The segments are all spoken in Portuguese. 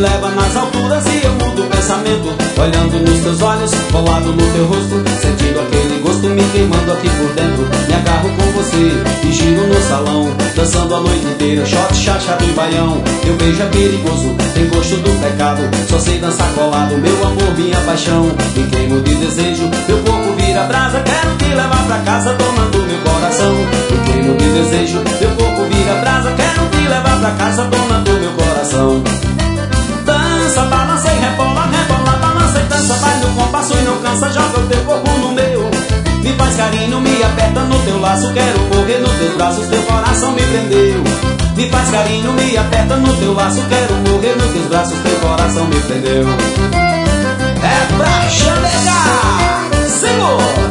leva nas alturas e eu mudo o pensamento. Olhando nos teus olhos, colado no teu rosto, sentindo aquele gosto me queimando aqui por dentro. Me agarro com você e giro no salão, dançando a noite inteira, shot, chachado e baião. Meu beijo é perigoso, tem gosto do pecado, só sei dançar colado, meu amor, minha paixão. Me queimo de desejo, meu corpo vira brasa, quero te levar pra casa, dona do meu coração. Me queimo de desejo, meu corpo vira brasa, quero te levar pra casa, dona do meu coração. Dança, balança e rebola, rebola, balança e dança, vai no compasso e não cansa, joga o teu corpo no meu. Me faz carinho, me aperta no teu laço, quero morrer nos teus braços, teu coração me prendeu. Me faz carinho, me aperta no teu laço, quero morrer nos teus braços, teu coração me prendeu. É pra chamegar, Senhor!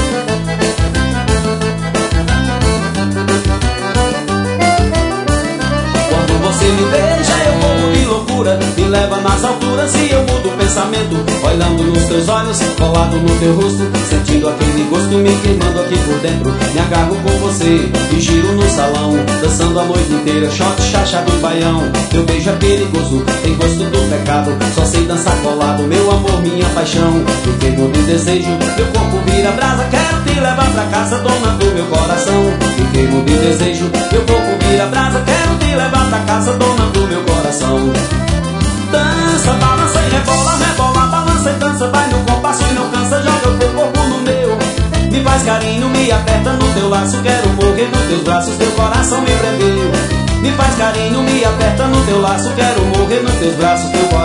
Você me beija, eu morro de loucura, me leva nas alturas e eu mudo o pensamento. Olhando nos teus olhos, colado no teu rosto, sentindo aquele gosto me queimando aqui por dentro. Me agarro com você e giro no salão, dançando a noite inteira, shot, chachado e baião. Meu beijo é perigoso, tem gosto do pecado, só sei dançar colado, meu amor, minha paixão. Me queimo de desejo, meu corpo vira brasa, quero te levar pra casa, dona do meu coração. Me queimo de desejo, meu corpo vira brasa, quero te levar pra casa, dona do meu coração. Dança, balança e rebola, rebola, balança e dança, vai no compasso e não cansa, joga o teu corpo no meu. Me faz carinho, me aperta no teu laço, quero morrer nos teus braços, teu coração me prendeu. Me faz carinho, me aperta no teu laço, quero morrer nos teus braços, teu coração